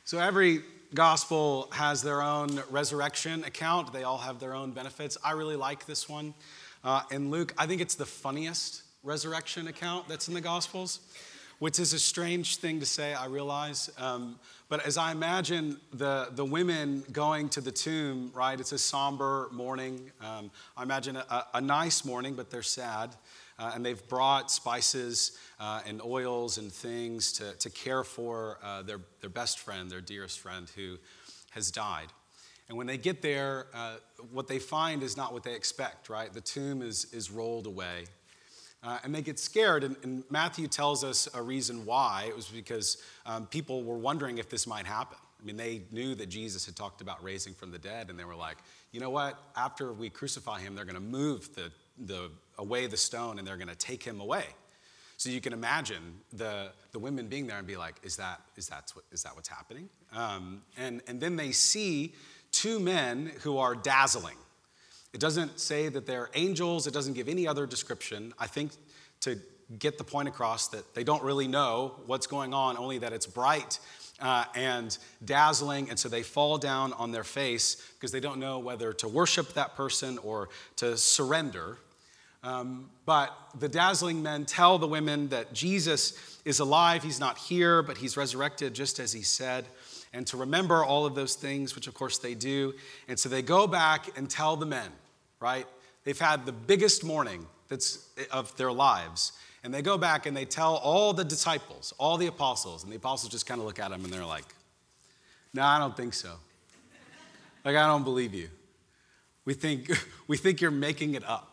So every gospel has their own resurrection account. They all have their own benefits. I really like this one. In Luke, I think it's the funniest resurrection account that's in the Gospels, which is a strange thing to say, I realize. But as I imagine the women going to the tomb, right, it's a somber morning. I imagine a nice morning, but they're sad. And they've brought spices and oils and things to care for their best friend, their dearest friend who has died. And when they get there, what they find is not what they expect, right? The tomb is rolled away. And they get scared, and Matthew tells us a reason why. It was because people were wondering if this might happen. I mean, they knew that Jesus had talked about raising from the dead, and they were like, you know what? After we crucify him, they're going to move away the stone, and they're going to take him away. So you can imagine the women being there and be like, is that what's happening? And then they see two men who are dazzling. It doesn't say that they're angels. It doesn't give any other description. I think to get the point across that they don't really know what's going on, only that it's bright and dazzling. And so they fall down on their face because they don't know whether to worship that person or to surrender. But the dazzling men tell the women that Jesus is alive. He's not here, but he's resurrected just as he said. And to remember all of those things, which of course they do. And so they go back and tell the men, right? They've had the biggest morning of their lives. And they go back and they tell all the disciples, all the apostles. And the apostles just kind of look at them and they're like, no, I don't think so. Like, I don't believe you. We think you're making it up.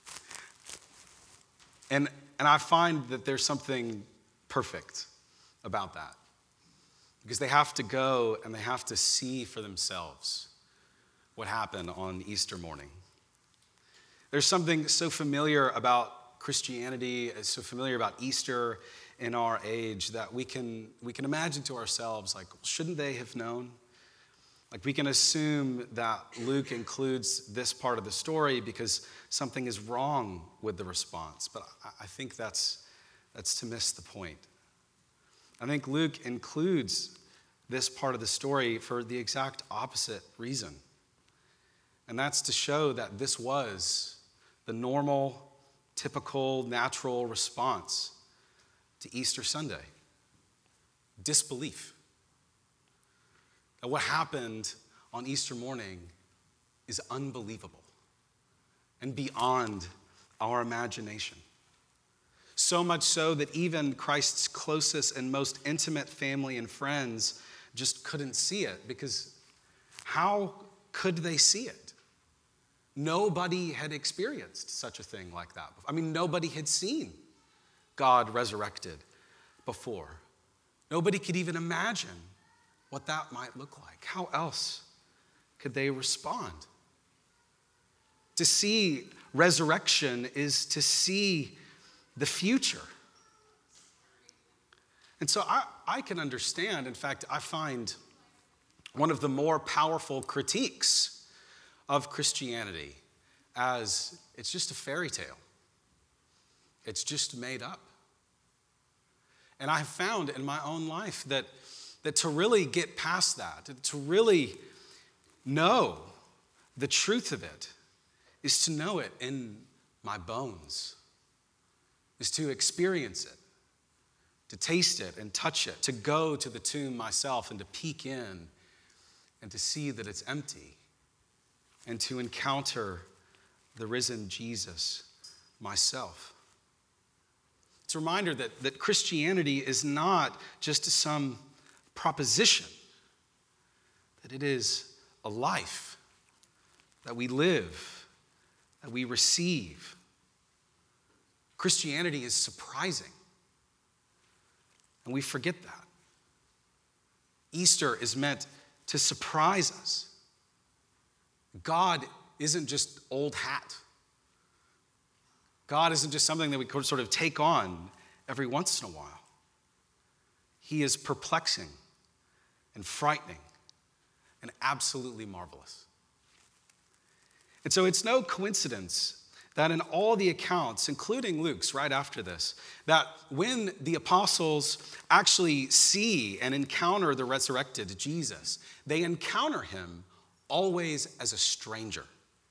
And I find that there's something perfect about that. Because they have to go and they have to see for themselves what happened on Easter morning. There's something so familiar about Christianity, so familiar about Easter in our age that we can imagine to ourselves, like, shouldn't they have known? Like, we can assume that Luke includes this part of the story because something is wrong with the response. But I think that's to miss the point. I think Luke includes this part of the story for the exact opposite reason. And that's to show that this was the normal, typical, natural response to Easter Sunday. Disbelief. That what happened on Easter morning is unbelievable and beyond our imagination. So much so that even Christ's closest and most intimate family and friends just couldn't see it, because how could they see it? Nobody had experienced such a thing like that. I mean, nobody had seen God resurrected before. Nobody could even imagine what that might look like. How else could they respond? To see resurrection is to see the future. And so I can understand, in fact, I find one of the more powerful critiques of Christianity as it's just a fairy tale. It's just made up. And I have found in my own life that to really get past that, to really know the truth of it, is to know it in my bones, is to experience it, to taste it and touch it, to go to the tomb myself and to peek in and to see that it's empty, and to encounter the risen Jesus myself. It's a reminder that Christianity is not just some proposition, that it is a life that we live, that we receive. Christianity is surprising, and we forget that. Easter is meant to surprise us. God isn't just old hat. God isn't just something that we could sort of take on every once in a while. He is perplexing and frightening and absolutely marvelous. And so it's no coincidence that in all the accounts, including Luke's right after this, that when the apostles actually see and encounter the resurrected Jesus, they encounter him always as a stranger.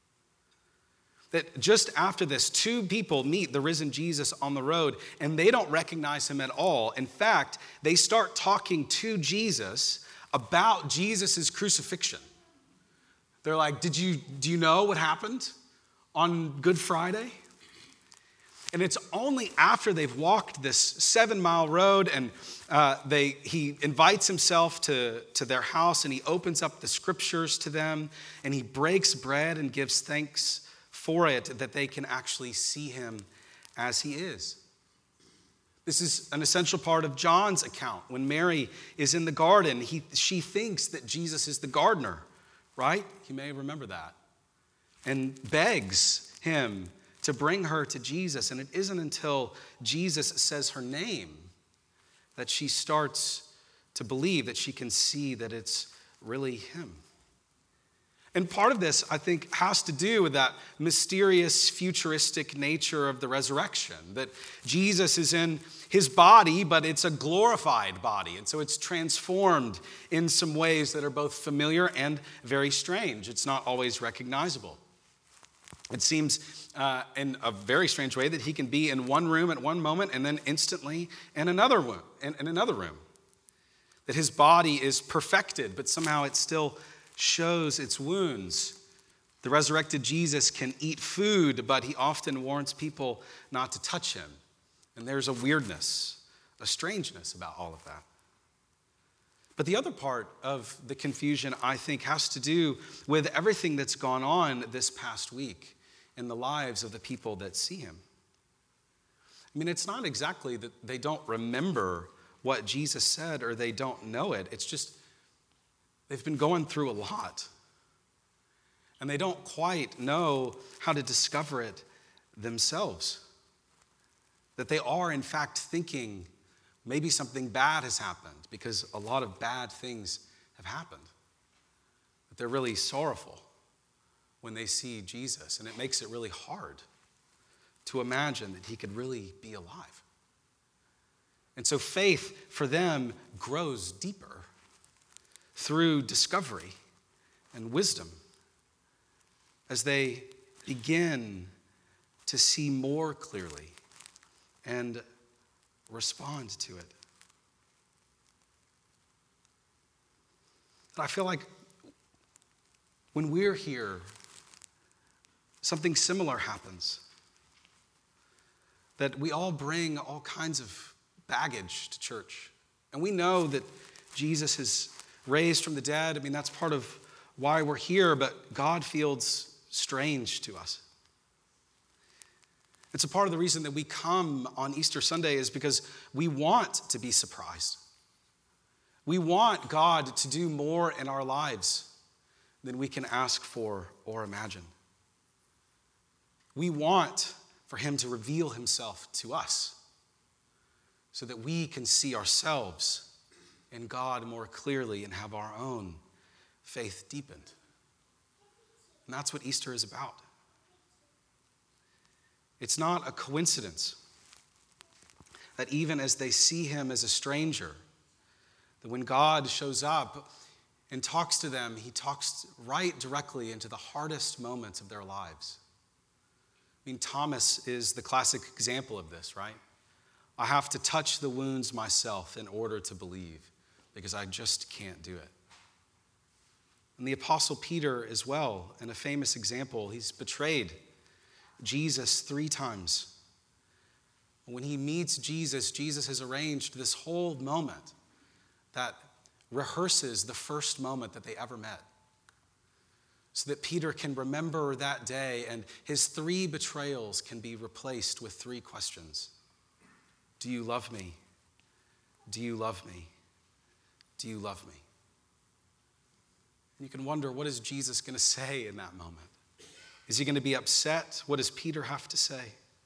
That just after this, two people meet the risen Jesus on the road, and they don't recognize him at all. In fact, they start talking to Jesus about Jesus' crucifixion. They're like, do you know what happened on Good Friday? And it's only after they've walked this 7-mile road and he invites himself to their house, and he opens up the scriptures to them, and he breaks bread and gives thanks for it, that they can actually see him as he is. This is an essential part of John's account. When Mary is in the garden, she thinks that Jesus is the gardener, right? You may remember that. And begs him to bring her to Jesus. And it isn't until Jesus says her name that she starts to believe, that she can see that it's really him. And part of this, I think, has to do with that mysterious, futuristic nature of the resurrection, that Jesus is in his body, but it's a glorified body. And so it's transformed in some ways that are both familiar and very strange. It's not always recognizable. It seems in a very strange way that he can be in one room at one moment and then instantly in another room. That his body is perfected, but somehow it still shows its wounds. The resurrected Jesus can eat food, but he often warns people not to touch him. And there's a weirdness, a strangeness about all of that. But the other part of the confusion, I think, has to do with everything that's gone on this past week in the lives of the people that see him. I mean, it's not exactly that they don't remember what Jesus said or they don't know it. It's just they've been going through a lot, and they don't quite know how to discover it themselves. That they are, in fact, thinking maybe something bad has happened, because a lot of bad things have happened. That they're really sorrowful when they see Jesus, and it makes it really hard to imagine that he could really be alive. And so faith for them grows deeper through discovery and wisdom as they begin to see more clearly and respond to it. I feel like when we're here, something similar happens. That we all bring all kinds of baggage to church. And we know that Jesus is raised from the dead. I mean, that's part of why we're here, but God feels strange to us. It's a part of the reason that we come on Easter Sunday is because we want to be surprised. We want God to do more in our lives than we can ask for or imagine. We want for him to reveal himself to us so that we can see ourselves in God more clearly and have our own faith deepened. And that's what Easter is about. It's not a coincidence that even as they see him as a stranger, that when God shows up and talks to them, he talks right directly into the hardest moments of their lives. I mean, Thomas is the classic example of this, right? I have to touch the wounds myself in order to believe, because I just can't do it. And the Apostle Peter as well, in a famous example, he's betrayed Jesus 3 times. When he meets Jesus, Jesus has arranged this whole moment that rehearses the first moment that they ever met, so that Peter can remember that day and his 3 betrayals can be replaced with 3 questions. Do you love me? Do you love me? Do you love me? And you can wonder, what is Jesus going to say in that moment? Is he going to be upset? What does Peter have to say?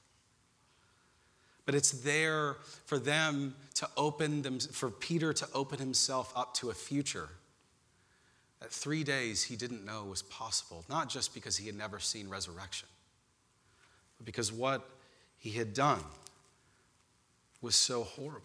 But it's there for them to for Peter to open himself up to a future that 3 days he didn't know was possible, not just because he had never seen resurrection, because what he had done was so horrible.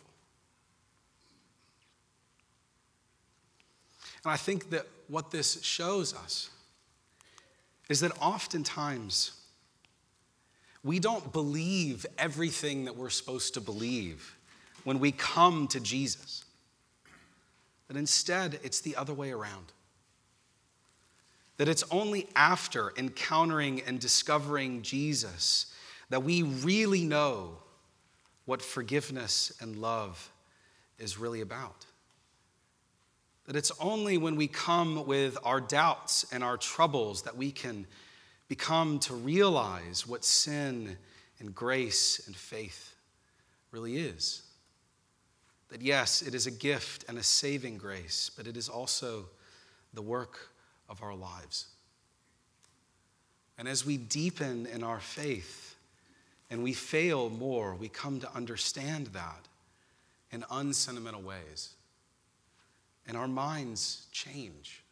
And I think that what this shows us is that oftentimes we don't believe everything that we're supposed to believe when we come to Jesus. That instead, it's the other way around. That it's only after encountering and discovering Jesus that we really know what forgiveness and love is really about. That it's only when we come with our doubts and our troubles that we can become to realize what sin and grace and faith really is. That yes, it is a gift and a saving grace, but it is also the work of our lives. And as we deepen in our faith and we fail more, we come to understand that in unsentimental ways. And our minds change.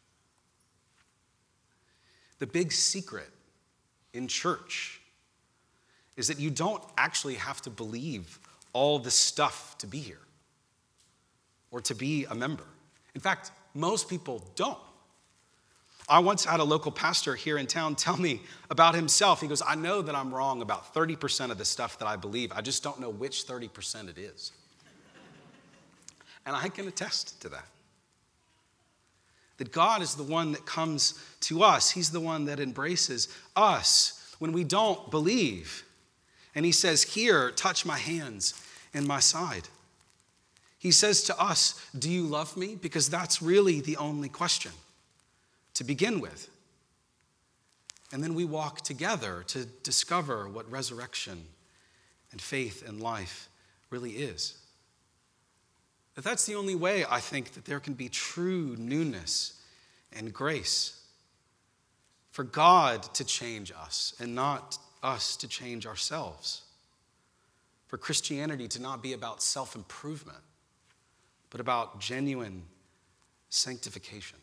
The big secret in church is that you don't actually have to believe all the stuff to be here or to be a member. In fact, most people don't. I once had a local pastor here in town tell me about himself. He goes, I know that I'm wrong about 30% of the stuff that I believe. I just don't know which 30% it is. And I can attest to that. That God is the one that comes to us. He's the one that embraces us when we don't believe. And he says, here, touch my hands and my side. He says to us, do you love me? Because that's really the only question to begin with. And then we walk together to discover what resurrection and faith and life really is. That's the only way, I think, that there can be true newness and grace. For God to change us and not us to change ourselves. For Christianity to not be about self-improvement, but about genuine sanctification.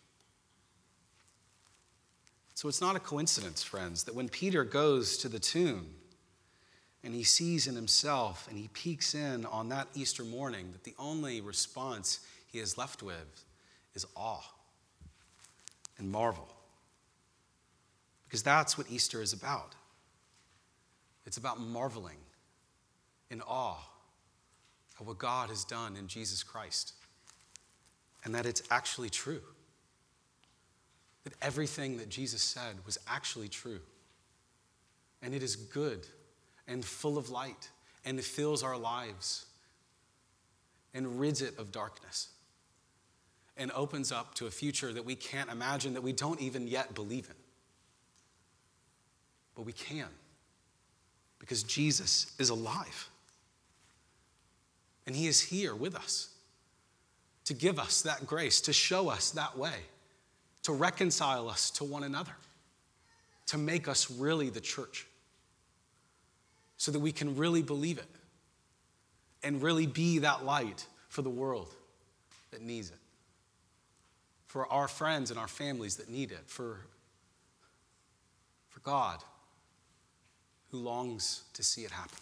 So it's not a coincidence, friends, that when Peter goes to the tomb and he sees in himself and he peeks in on that Easter morning, that the only response he is left with is awe and marvel. Because that's what Easter is about. It's about marveling in awe of what God has done in Jesus Christ. And that it's actually true. That everything that Jesus said was actually true. And it is good and full of light, and it fills our lives and rids it of darkness and opens up to a future that we can't imagine, that we don't even yet believe in. But we can, because Jesus is alive. And he is here with us to give us that grace, to show us that way, to reconcile us to one another, to make us really the church, so that we can really believe it and really be that light for the world that needs it, for our friends and our families that need it, for God who longs to see it happen.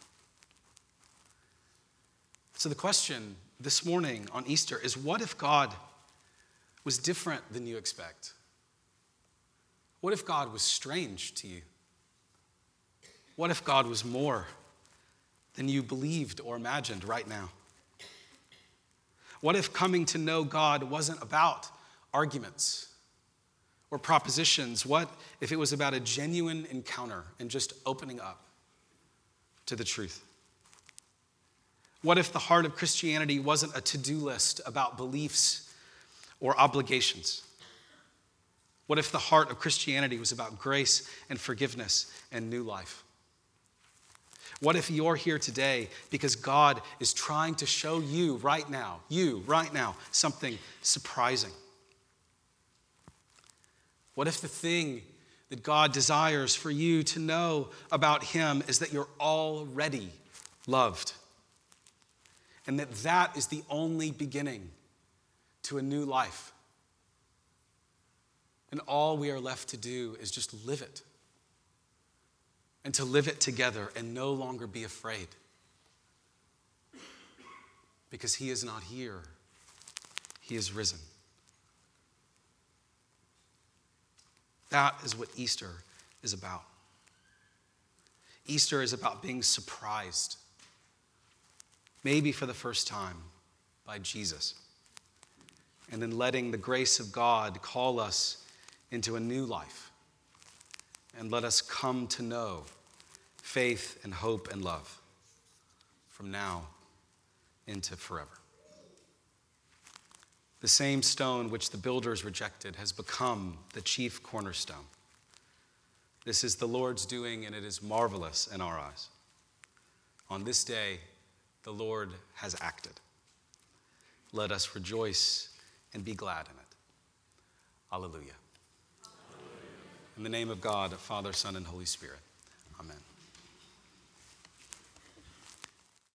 So the question this morning on Easter is, what if God was different than you expect? What if God was strange to you? What if God was more than you believed or imagined right now? What if coming to know God wasn't about arguments or propositions? What if it was about a genuine encounter and just opening up to the truth? What if the heart of Christianity wasn't a to-do list about beliefs or obligations? What if the heart of Christianity was about grace and forgiveness and new life? What if you're here today because God is trying to show you right now, something surprising? What if the thing that God desires for you to know about him is that you're already loved? And that is the only beginning to a new life. And all we are left to do is just live it. and to live it together and no longer be afraid. Because he is not here. He is risen. That is what Easter is about. Easter is about being surprised, maybe for the first time, by Jesus, and then letting the grace of God call us into a new life and let us come to know faith and hope and love from now into forever. The same stone which the builders rejected has become the chief cornerstone. This is the Lord's doing, and it is marvelous in our eyes. On this day, the Lord has acted. Let us rejoice and be glad in it. Alleluia. In the name of God, Father, Son, and Holy Spirit. Amen.